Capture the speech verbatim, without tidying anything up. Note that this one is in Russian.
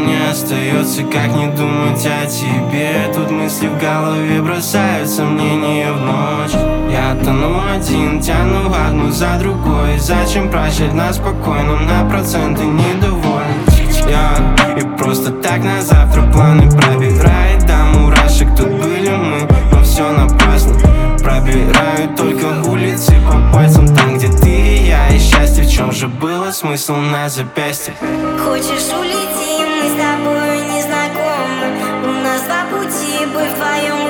мне остается, как не думать о тебе? Тут мысли в голове бросают сомнения в ночь. Я тону один, тяну одну за другой. Зачем прощать нас спокойно, на проценты недоволен? Я и просто так на завтра планы пробирает до мурашек. Тут были мы, но все напрасно. Пробираю только улицы по пальцам, там, где ты и я. И счастье, в чем же было смысл на запястье? Хочешь улети, мы с тобой не знакомы. У нас два пути, быть вдвоем